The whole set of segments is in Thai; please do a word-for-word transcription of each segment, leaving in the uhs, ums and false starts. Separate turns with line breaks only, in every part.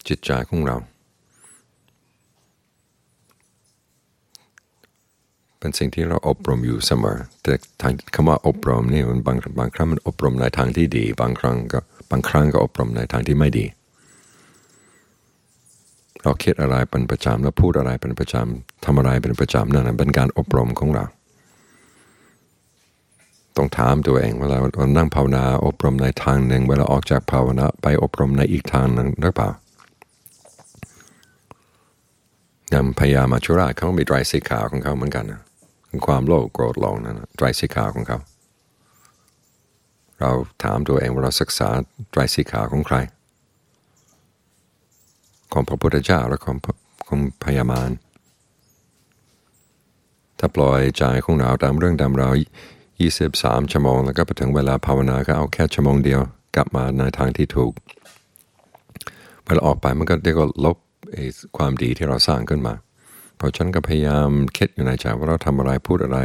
จิตใจของเราเป็นสิ่งที่เราอบรมอยู่เสมอแต่ทางคำว่าอบรมนี่มันบางบางครั้งมันอบรมในทางที่ดีบางครั้งก็บางครั้งก็อบรมในทางที่ไม่ดีเราคิดอะไรเป็นประจำแล้วพูดอะไรเป็นประจำทำอะไรเป็นประจำนั่นเป็นการอบรมของเราต้องถามตัวเองเวลาเรานั่งภาวนาอบรมในทางหนึ่งเวลาออกจากภาวนาไปอบรมในอีกทางหนึ่งหรือเปล่าอย่างพญามัจจุราชเขามีไตรสิกขาของเขาเหมือนกันนะความโลภโกรธหลงนั่นไตรสิกขาของเขาเราถามตัวเองว่าเราศึกษาไตรสิกขาของใครของพระพุทธเจ้าและของของพญามารถ้าปล่อยใจของเราตามเรื่องตามราวยี่สิบสามชั่วโมงแล้วก็ไปถึงเวลาภาวนาก็เอาแค่ชั่วโมงเดียวกลับมาในทางที่ถูกเวลาออกไปมันก็เรียกว่าลบความดีที่เราสร้างขึ้นมาเพราะฉะนั้นก็พยายามคิดอยู่ในใจว่าเราทำอะไรพูดอะไร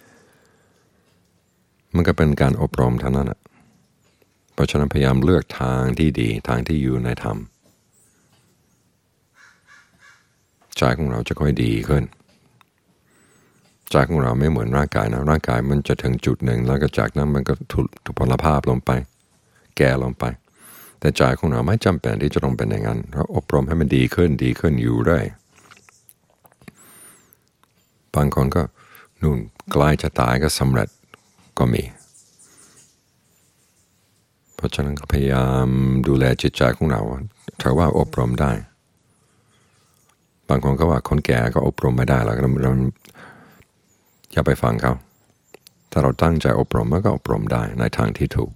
มันก็เป็นการอบรมเท่านั้นแหละเพราะฉะนั้นพยายามเลือกทางที่ดีทางที่อยู่ในธรรมใจของเราจะค่อยดีขึ้นใจของเราไม่เหมือนร่างกายนะร่างกายมันจะถึงจุดหนึ่งแล้วก็จากนั้นมันก็ถูกพลภาพลงไปแก่ลงไปแต่ใจของเราไม่จำเป็นที่จะต้องเป็นอย่างนั้นเราอบรมให้มันดีขึ้นดีขึ้นอยู่ได้บางคนก็นู่นใกล้จะตายก็สำเร็จก็มีเพราะฉะนั้นก็พยายามดูแลจิตใจของเราถ้าว่าอบรมได้บางคนก็ว่าคนแก่ก็อบรมไม่ได้แล้วเราอย่าไปฟังเขาถ้าเราตั้งใจอบรมมันก็อบรมได้ในทางที่ถูก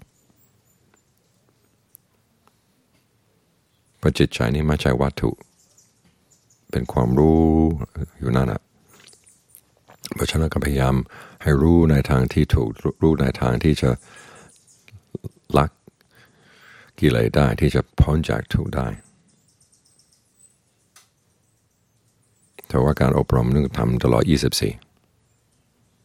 เพราะจิตใจนี่ไม่ใช่วัตถุเป็นความรู้อยู่นั่นแหละเพราะฉะนั้นก็พยายามให้รู้ในทางที่ถูกรู้ในทางที่จะลักกิเลสได้ที่จะพ้นจากทุกข์ได้แต่ว่าการอบรมนึกทำตลอดยี่สิบสี่